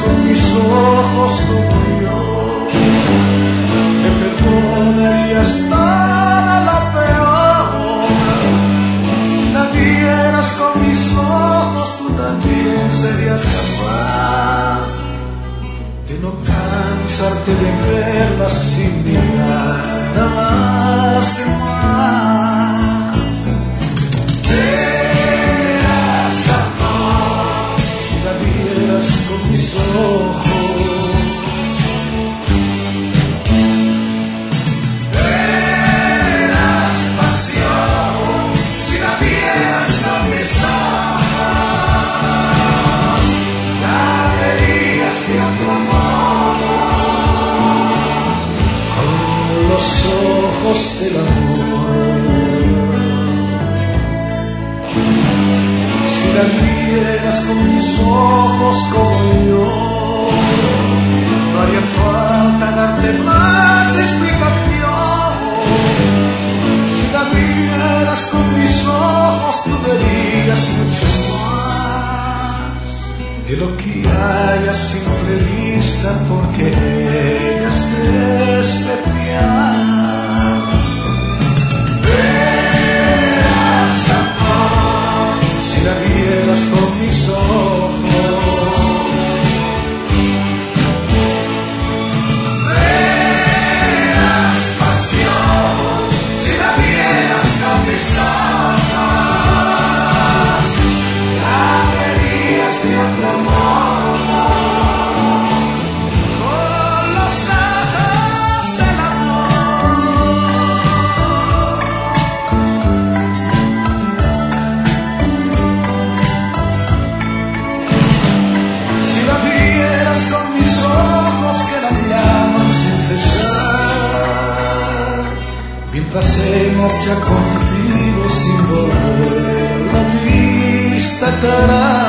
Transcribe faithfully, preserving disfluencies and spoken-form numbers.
con mis ojos como yo, me perdonarías toda la peor. Si la vieras con mis ojos, tú también serías capaz de no cansarte de verla sin mirar nada más de más. Verás amor si la vieras con mis ojos. Verás pasión si la vieras con mis ojos. La verías de otro modo, con los ojos del amor. Si la vieras con mis ojos como yo, no haría falta darte más explicación. Si la vieras con mis ojos, tú verías mucho más de lo que hay a simple vista, porque ella es especial. Verás amor si la vieras con mis ojos. Verás pasión si la vieras con mis ojos. La verías de otro modo, con los ojos del amor. Si la vieras con mis ojos que la llaman sin cesar, mientras se marcha contigo sin volver la vista atrás.